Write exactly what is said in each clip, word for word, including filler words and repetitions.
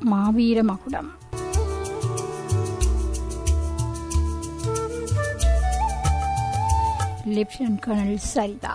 மாவீர மகுடம். Lieutenant colonel சரிதா.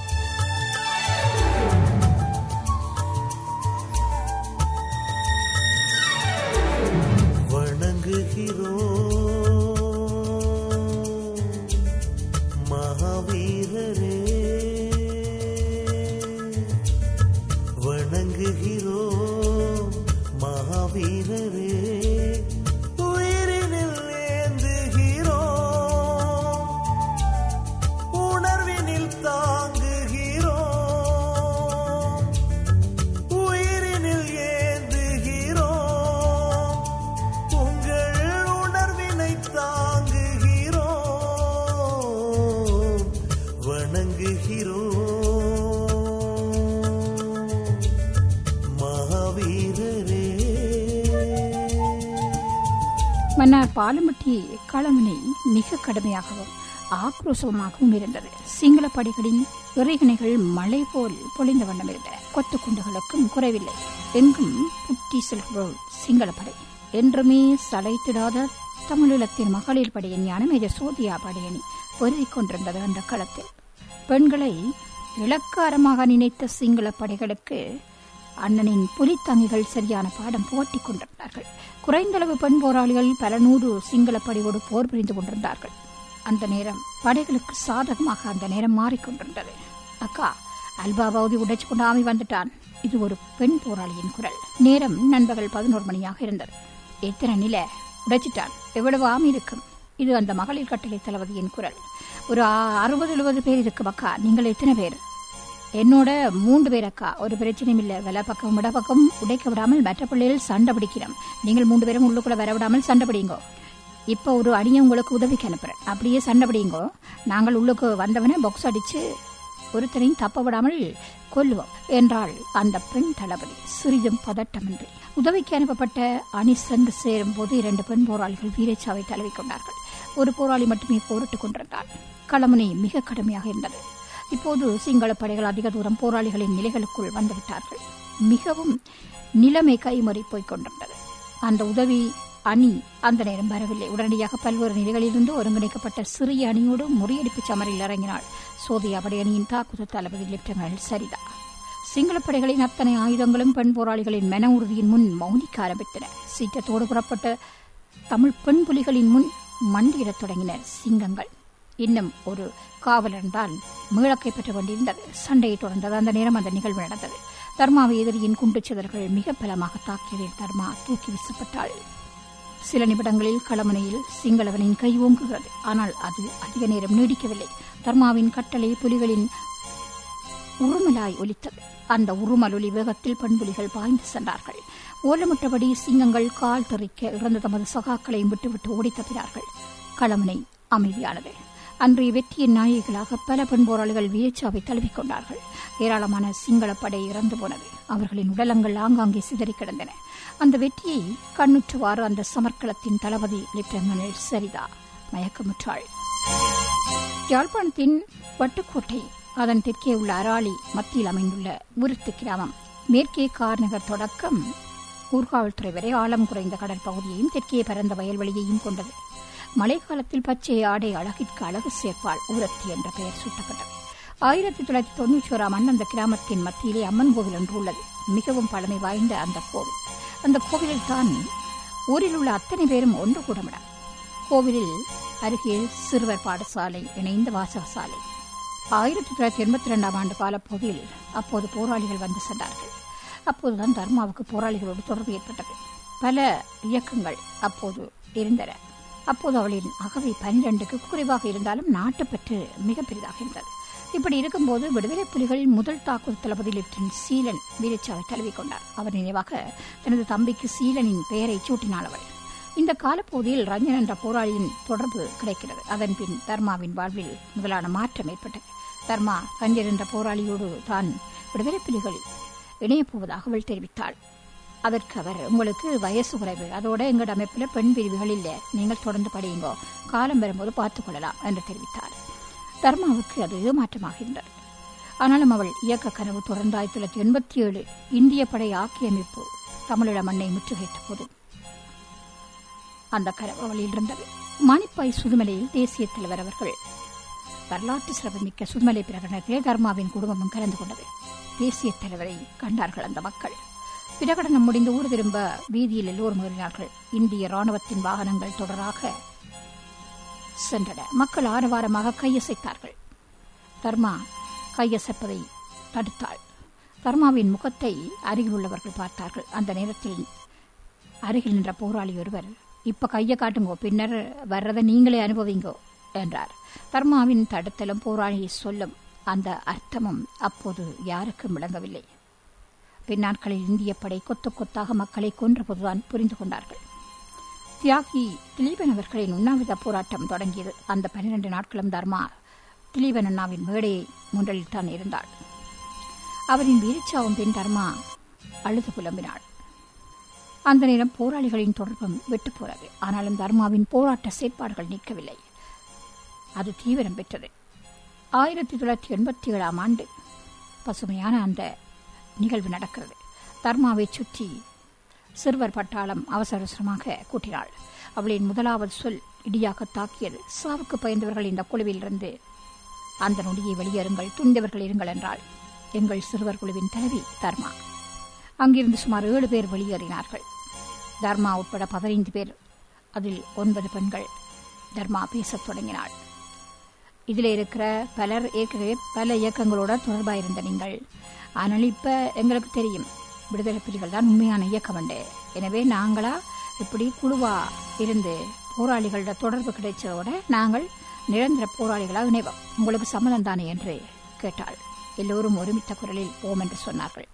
மகாவீரரே வணங்குகிறோ, மகாவீரரே உயிரினில் ஏந்துகிறோ, உணர்வினில் தாங்குகிறோ, உயிரினில் ஏந்துகிறோ, உங்கள் உணர்வினை தாங்குகிறோ, வணங்குகிறோ மகாவீரரே. மன்னார் பாலம்பட்டி களமனை மிக கடுமையாகவும் ஆக்ரோஷமாகவும் இருந்தது. சிங்கள படைகளின் இறைகணைகள் மழை போல் பொழிந்த வண்ணம் இருந்தன. கொத்து குண்டுகளுக்கும் குறைவில்லை. எங்கும் புட்டி செல்கிறோம் சிங்கள படை. என்றுமே சளைத்திடாத தமிழீழத்தின் மகளிர் படையின் ஞானமேஜ சோதியா படையணி பொருதிக் கொண்டிருந்தது. அந்த களத்தில் பெண்களை இலக்காரமாக நினைத்த சிங்கள படைகளுக்கு அண்ணனின் புலித்தங்கிகள் சரியான பாடம் போட்டிக் கொண்டிருந்தார்கள். குறைந்தளவு பெண் போராளிகள் பல நூறு சிங்கள படையோடு போர் புரிந்து கொண்டிருந்தார்கள். அந்த நேரம் படைகளுக்கு சாதகமாக அந்த நேரம் மாறிக்கொண்டிருந்தது. அக்கா, அல்பாபாவதி உடைச்சு கொண்டு ஆமி வந்துட்டான். இது ஒரு பெண் போராளியின் குரல். நேரம் நண்பகல் பதினோரு மணியாக இருந்தது. எத்தனை நில உடைச்சிட்டான், எவ்வளவு ஆமி இருக்கும்? இது அந்த மகளிர் கட்டளை தளபதியின் குரல். ஒரு அறுபது எழுபது பேர் இருக்கும் அக்கா. நீங்கள் எத்தனை பேர்? என்னோட மூன்று பேர் அக்கா. ஒரு பிரச்சனையும் இல்லை. வெள்ள பக்கம் இட பக்கம் உடைக்க விடாமல் மற்ற பிள்ளைகள் சண்டை பிடிக்கிறோம். நீங்கள் மூன்று பேரும் உள்ளுக்குள்ள வர விடாமல் சண்டை பிடிங்கோ. இப்போ ஒரு அணியை உங்களுக்கு உதவிக்கு அனுப்புறேன். அப்படியே சண்டை பிடிங்கோ. நாங்கள் உள்ளுக்கு வந்தவனை பாக்ஸ் அடிச்சு ஒருத்தரையும் தப்ப விடாமல் கொல்லுவோம் என்றாள் அந்த பெண் தளபதி சிறிதும் பதட்டமின்றி. உதவிக்கு அனுப்பப்பட்ட அணி சென்று சேரும் போது இரண்டு பெண் போராளிகள் வீரச்சாவை தழுவி கொண்டார்கள். ஒரு போராளி மட்டுமே போரிட்டுக் கொண்டிருந்தார். களமனை மிக கடுமையாக இருந்தது. இப்போது சிங்கள படைகள் அதிக தூரம் போராளிகளின் நிலைகளுக்குள் வந்துவிட்டார்கள். மிகவும் நிலைமை கைமறி போய்க் கொண்டிருந்தது. அந்த உதவி அணி அந்த நேரம் வரவில்லை. உடனடியாக பல்வேறு நிலைகளிலிருந்து ஒருங்கிணைக்கப்பட்ட சிறிய அணியோடு முறியடிப்பு சமரில் இறங்கினாள் சோதியா படையணியின் தாக்குதல் தளபதி லெப்டினன்ட் சரிதா. சிங்கள படைகளின் அத்தனை ஆயுதங்களும் பெண் போராளிகளின் மன உறுதியின் முன் மௌனிக்க ஆரம்பித்தன. சீற்றத்தோடு புறப்பட்ட தமிழ் பெண் புலிகளின் முன் மண்டியிடத் தொடங்கின சிங்கங்கள். இன்னும் ஒரு காவலன் தான் மீளக்கை பெற்ற வேண்டியிருந்தது. சண்டையை தொடர்ந்தது. அந்த நேரம் அந்த நிகழ்வு நடந்தது. தர்மாவை எதிரியின் குண்டுச்சிதர்கள் மிக பலமாக தாக்கியதில் தர்மா தூக்கி வீசப்பட்டாள். சில நிமிடங்களில் களமனையில் சிங்களவனின் கை ஓங்குகிறது. ஆனால் அது அதிக நேரம் நீடிக்கவில்லை. தர்மாவின் கட்டளை புலிகளின் உருமலாய் ஒலித்தது. அந்த உருமலொலி வேகத்தில் பெண்புலிகள் பாய்ந்து சென்றார்கள். ஓலமிட்டபடி சிங்கங்கள் கால் தெறிக்க இறந்த தமது சகாக்களையும் விட்டுவிட்டு ஓடி தப்பினார்கள். களமனை அமைதியானது. அன்றைய வெற்றியின் நாயகிகளாக பல பெண் போராளிகள் வீரச்சாவை தழுவிக்கொண்டார்கள். ஏராளமான சிங்கள படை இறந்து போனது. அவர்களின் உடலங்கள் ஆங்காங்கே சிதறி கிடந்தன. அந்த வெற்றியை கண்ணுற்றவாறு அந்த சமர்க்களத்தின் தளபதி லெப்டினன்ட் சரிதா மயக்கமுற்றாள். யாழ்ப்பாணத்தின் வட்டுக்கோட்டை, அதன் தெற்கே உள்ள அராளி மத்தியில் அமைந்துள்ள விருத்து கிராமம், மேற்கே கார்நகர் தொடக்கம் ஊர்காவல்துறை வரை ஆழம் குறைந்த கடல் பகுதியையும் தெற்கே பரந்த வயல்வெளியையும் கொண்டது. மழைக்காலத்தில் பச்சை ஆடை அழகிற்கு அழகு சேர்ப்பாள் ஊரத்தி என்ற பெயர் சூட்டப்பட்டது. ஆயிரத்தி தொள்ளாயிரத்தி தொன்னூற்றி ஓராம் ஆண்டு அந்த கிராமத்தின் மத்தியிலே அம்மன் கோவில் ஒன்று உள்ளது. மிகவும் பழமை வாய்ந்த அந்த கோவில். அந்த கோவிலில் தான் ஊரில் உள்ள அத்தனை பேரும் ஒன்று கூடமிடம். கோவிலில் அருகில் சிறுவர் பாடசாலை இணைந்த வாசகசாலை. ஆயிரத்தி தொள்ளாயிரத்தி எண்பத்தி இரண்டாம் ஆண்டு காலப்பகுதியில் அப்போது போராளிகள் வந்து சென்றார்கள். அப்போதுதான் தர்மாவுக்கு போராளிகளோடு தொடர்பு ஏற்பட்டது. பல இயக்கங்கள் அப்போது இருந்தன. அப்போது அவளின் அகவை பனிரெண்டுக்கு குறைவாக இருந்தாலும் நாட்டுப்பற்று மிக பெரிதாக இருந்தது. இப்படி இருக்கும்போது விடுதலை புலிகள் முதல் தாக்குதல் தளபதி லெப்டினன்ட் சீலன் வீரச்சாவை தழுவிக்கொண்டார். அவர் நினைவாக தனது தம்பிக்கு சீலனின் பெயரை சூட்டினாள் அவள். இந்த காலப்பகுதியில் ரஞ்சன் என்ற போராளியின் தொடர்பு கிடைக்கிறது. அதன் பின் தர்மாவின் வாழ்வில் முதலான மாற்றம் ஏற்பட்டது. தர்மா ரஞ்சன் என்ற போராளியோடு தான் விடுதலை புலிகள் இணையப்போவதாக அவள் தெரிவித்தாள். அதற்கு அவர், உங்களுக்கு வயசு குறைவு, அதோட எங்கள் அமைப்பில் பெண் பிரிவுகள் இல்லை, நீங்கள் தொடர்ந்து படியுங்கோ, காலம் வரும்போது பார்த்துக் கொள்ளலாம் என்று தெரிவித்தார். தர்மாவுக்கு அது ஏமாற்றமாக இருந்தது. ஆனாலும் அவள் இயக்க கனவு தொடர்ந்து ஆயிரத்தி தொள்ளாயிரத்தி எண்பத்தி ஏழு இந்திய படை ஆக்கிரமிப்பு தமிழீழ மண்ணை முற்றுகையிட்ட போதும் அந்த கரவழியில் இருந்தது. மானிப்பாய் சுதுமலையில் தேசிய தலைவர் அவர்கள் வரலாற்று சிறப்புமிக்க சுதுமலை பிரகடனத்திலே தர்மாவின் குடும்பமும் கலந்து கொண்டது. தேசிய தலைவரை கண்டார்கள் அந்த மக்கள். பிரகடனம் முடிந்து ஊர் திரும்ப வீதியில் எல்லோரும் ஏறினார்கள். இந்திய ராணுவத்தின் வாகனங்கள் தொடராக சென்றன. மக்கள் ஆரவாரமாக கையசைத்தார்கள். தர்மா கையசைப்பதை தடுத்தாள். தர்மாவின் முகத்தை அருகில் உள்ளவர்கள் பார்த்தார்கள். அந்த நேரத்தில் அருகில் நின்ற போராளி ஒருவர், இப்ப கையை காட்டுங்கோ, பின்னர் வர்றதை நீங்களே அனுபவிங்கோ என்றார். தர்மாவின் தடுத்தலும் போராளியை சொல்லும் அந்த அர்த்தமும் அப்போது யாருக்கும் விளங்கவில்லை. பின்னாட்களில் இந்திய படை கொத்து கொத்தாக மக்களை கொன்றபோதுதான் புரிந்து கொண்டார்கள். தியாகி திலீபன் அவர்களின் உண்ணாவிரத போராட்டம் தொடங்கியது. அந்த பன்னிரண்டு நாட்களும் தர்மா திலீபன் அண்ணாவின் மேடையை முன்றலில் தான் இருந்தாள். அவரின் வீரச்சாவும் பின் தர்மா அழுது புலம்பினாள். அந்த நேரம் போராளிகளின் தொடர்பும் விட்டு போனது. ஆனாலும் தர்மாவின் போராட்ட செயற்பாடுகள் நிற்கவில்லை. அது தீவிரம் பெற்றது. ஆயிரத்தி தொள்ளாயிரத்தி எண்பத்தி ஏழாம் ஆண்டு பசுமையான அந்த நிகழ்வு நடக்கிறது. தர்மாவை சுற்றி சிறுவர் பட்டாளம் அவசர அவசரமாக கூட்டினாள். அவளின் முதலாவது சொல் இடியாக தாக்கியது. சாவுக்கு பயந்தவர்கள் இந்த குழுவில் இருந்து அந்த நொடியை வெளியேறுங்கள், துணிந்தவர்கள் இருங்கள் என்றாள். எங்கள் சிறுவர் குழுவின் தலைவி தர்மா. அங்கிருந்து சுமார் ஏழு பேர் வெளியேறினார்கள். தர்மா உட்பட பதினைந்து பேர், அதில் ஒன்பது பெண்கள். தர்மா பேசத் தொடங்கினாள். இதில் இருக்கிற பலர் ஏற்கனவே பல இயக்கங்களோட தொடர்பாயிருந்த நீங்கள், ஆனால் இப்ப எங்களுக்கு தெரியும் விடுதலை புலிகள் தான் உண்மையான இயக்கம் உண்டு. எனவே நாங்களா இப்படி குழுவா இருந்து போராளிகளோட தொடர்பு கிடைச்சதோட நாங்கள் நிரந்தர போராளிகளாக இணைவோம். உங்களுக்கு சம்மதம் தானே என்று கேட்டாள். எல்லோரும் ஒருமித்த குரலில் ஓம் என்று சொன்னார்கள்.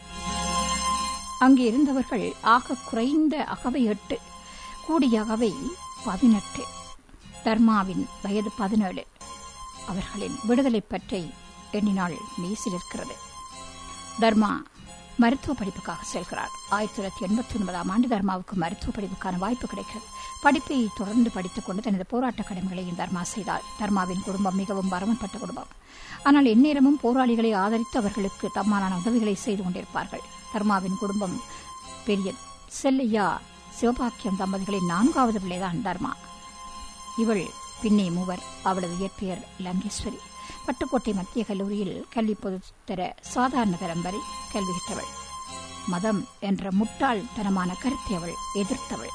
அங்கே இருந்தவர்கள் ஆக குறைந்த அகவை எட்டு, கூடிய அகவை பதினெட்டு. தர்மாவின் வயது பதினேழு. அவர்களின் விடுதலை பற்றி எண்ணினால் மேசில் இருக்கிறது. தர்மா மருத்துவ படிப்புக்காக செல்கிறார். ஆயிரத்தி தொள்ளாயிரத்தி எண்பத்தி ஒன்பதாம் ஆண்டு தர்மாவுக்கு மருத்துவ படிப்புக்கான வாய்ப்பு கிடைக்கிறது. படிப்பை தொடர்ந்து படித்துக் கொண்டு தனது போராட்ட கடமைகளையும் தர்மா செய்தாள். தர்மாவின் குடும்பம் மிகவும் வரம்பட்ட குடும்பம். ஆனால் எந்நேரமும் போராளிகளை ஆதரித்து அவர்களுக்கு தம்மாலான உதவிகளை செய்து கொண்டிருப்பார்கள். தர்மாவின் குடும்பம் பெரியது. செல்லையா சிவபாக்கியம் தம்பதிகளின் நான்காவது பிள்ளைதான் தர்மா. இவள் பின்னே மூவர். அவளது இயற்பெயர் லங்கேஸ்வரி. பட்டுக்கோட்டை மத்திய கல்லூரியில் கல்வி பொதுத்தர சாதாரண தரம் வரை கல்வி கற்றவள். மதம் என்ற முட்டாள்தனமான கருத்தை அவள் எதிர்த்தவள்.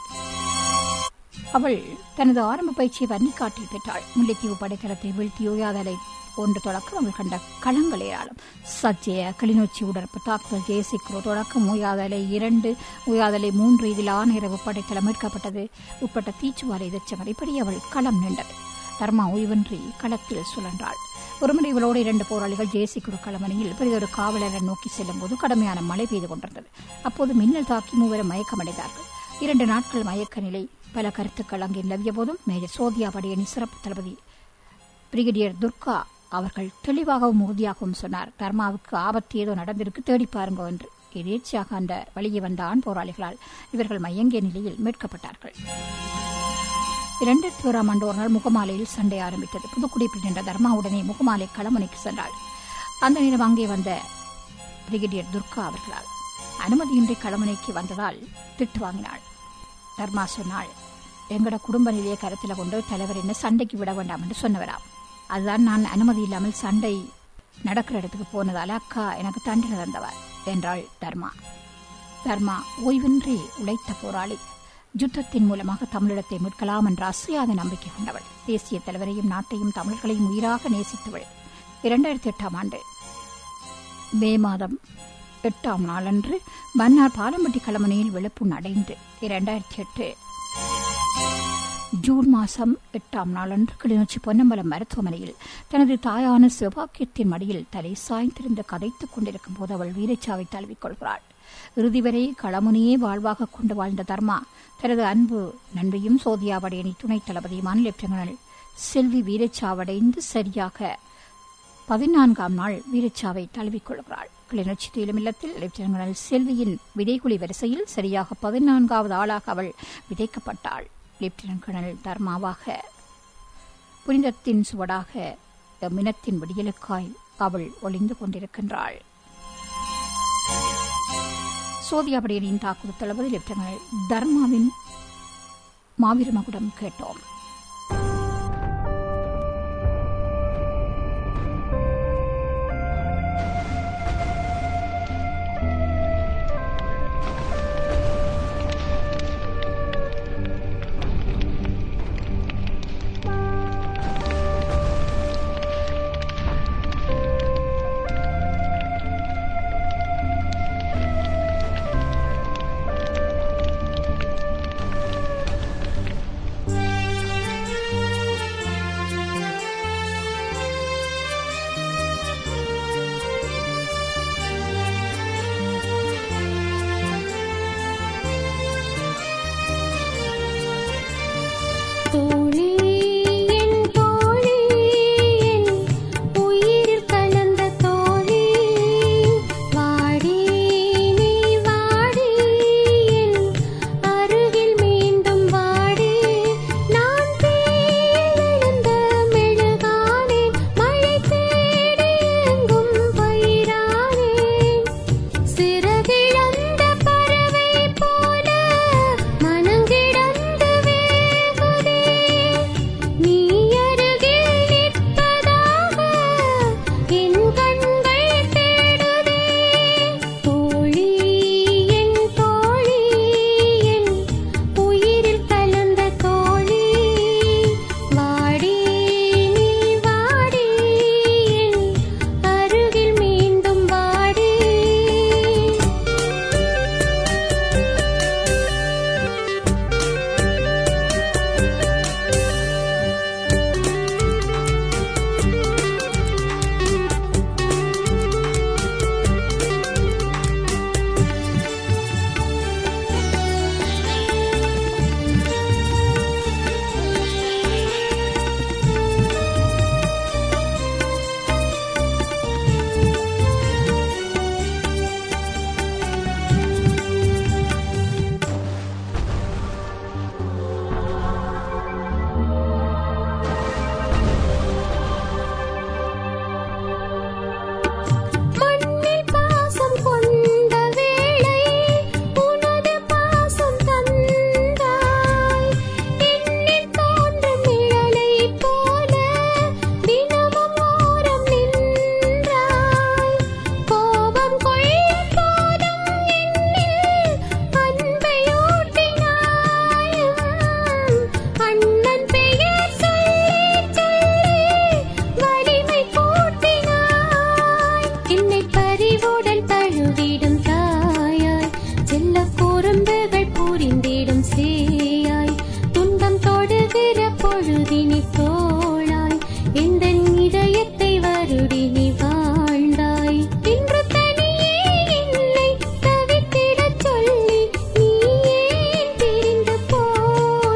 அவள் தனது ஆரம்ப பயிற்சியை வன்னிக்காட்டில் பெற்றாள். முல்லைத்தீவு படைத்தளத்தை வீழ்த்தி யோயாதலை ஒன்று தொடக்கம் அவள் கண்ட களங்கள் ஏராளம். சஜ்ஜய கிளிநொச்சி உடற்பு தாக்குதல், ஜெயசிக்ரோ தொடக்கம், ஓயாதலை இரண்டு, ஓயாதலை மூன்று, இதில் ஆணையரவு படைத்தளம் மீட்கப்பட்டது உட்பட்ட தீச்சுவாலை எதிர்ச்சவர். இப்படி அவள் களம் நின்றது. தர்மா ஓய்வின்றி களத்தில் சுழன்றாள். ஒருமுறை இவளோடு இரண்டு போராளிகள் ஜெயசிக்குரு களமணியில் பெரிதொரு காவலரை நோக்கி செல்லும் போது கடுமையான மழை பெய்து கொண்டிருந்தது. அப்போது மின்னல் தாக்கி மூவரும் மயக்கமடைந்தார்கள். இரண்டு நாட்கள் மயக்க நிலை. பல கருத்துக்கள் அங்கே நிலவிய போதும் மேஜர் சோதியா படையணி சிறப்பு தளபதி பிரிகேடியர் துர்கா அவர்கள் தெளிவாகவும் உறுதியாகவும் சொன்னார், தர்மாவுக்கு ஆபத்து ஏதோ நடந்திருக்கு, தேடி பாருங்க என்று. எதேச்சியாக அந்த வழியே வந்த ஆண் போராளிகளால் இவர்கள் மயங்கிய நிலையில் மீட்கப்பட்டார்கள். இரண்டாயிரத்தி ஓராம் ஆண்டு ஒரு நாள் முகமாலையில் சண்டை ஆரம்பித்தது. புதுக்குடிப்பில் நின்ற தர்மாவுடனே முகமாலை களமணிக்கு சென்றாள். அந்த நேரம் அங்கே வந்த பிரிகேடியர் துர்கா அவர்களால் அனுமதியின்றி களமணிக்கு வந்ததால் திட்டு வாங்கினாள். தர்மா சொன்னாள், எங்கட குடும்ப நிலையை கருத்தில் கொண்டு தலைவர் என்ன சண்டைக்கு விட வேண்டாம் என்று சொன்னவராம். அதுதான் நான் அனுமதி இல்லாமல் சண்டை நடக்கிற இடத்துக்கு போனதால அக்கா எனக்கு தண்டனை தந்தவர் என்றாள் தர்மா. தர்மா ஓய்வின்றி உழைத்த போராளி. யுத்தத்தின் மூலமாக தமிழிடத்தை மீட்கலாம் என்ற அசையாத நம்பிக்கை கொண்டவள். தேசிய தலைவரையும் நாட்டையும் தமிழர்களையும் உயிராக நேசித்தவள். இரண்டாயிரத்தி எட்டாம் ஆண்டு மே மாதம் எட்டாம் நாளன்று மன்னார் பாலம்பட்டி களமணியில் விழுப்புண் அடைந்து இரண்டாயிரத்தி எட்டு ஜூன் மாதம் எட்டாம் நாளன்று கிளிநொச்சி பொன்னம்பலம் மருத்துவமனையில் தனது தாயான சிவபாக்கியத்தின் மடியில் தலை சாய்ந்திருந்து கதைத்துக் கொண்டிருக்கும் போது அவள் வீரச்சாவை தழுவிக் கொள்கிறாள். இறுதி வரை களமுனையே வாழ்வாக கொண்டு வாழ்ந்த தர்மா தனது அன்பு நண்பையும் சோதியா படையணி துணைத் தளபதியுமான லெப்டினல் செல்வி வீரச்சாவடைந்து சரியாக பதினான்காம் நாள் வீரச்சாவை தழுவிக் கொள்கிறாள். கிளிநொச்சி தீலமில்லத்தில் லெப்டினல் செல்வியின் விதைகுலி வரிசையில் சரியாக பதினான்காவது ஆளாக அவள் விதைக்கப்பட்டாள். லெப்டினன்ட் கர்னல் தர்மாவாக புனிதத்தின் சுவடாக மினத்தின் விடியலுக்காய் அவள் ஒளிந்து கொண்டிருக்கின்றாள். சோதியா படையணியின் தாக்குதல் தளபதி லெப்டினன்ட் தர்மாவின் மாவீரமகுடம் கேட்டோம்.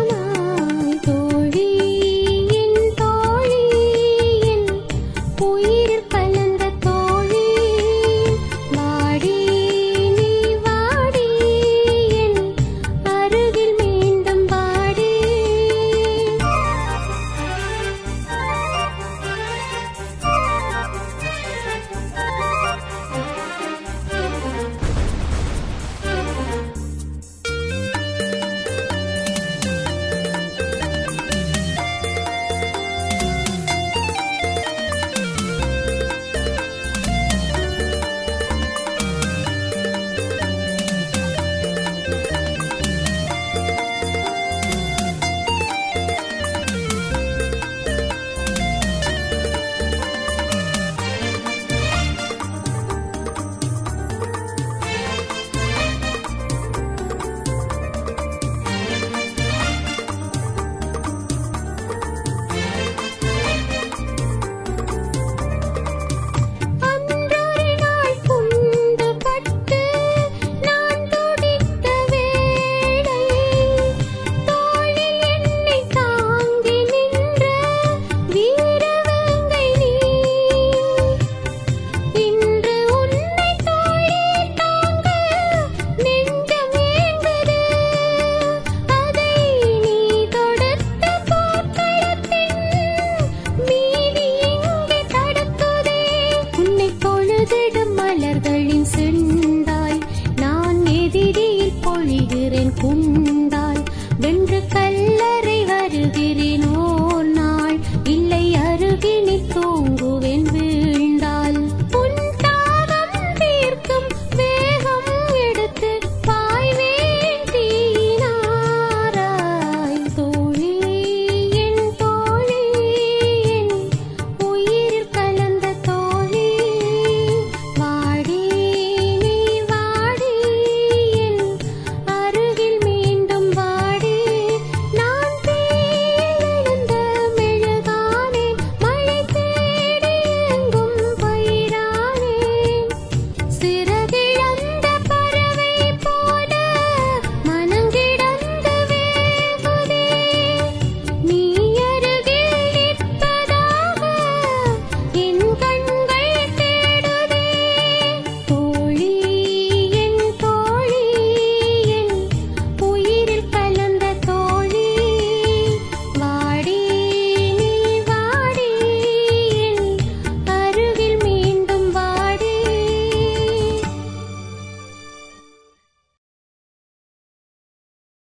உயிர்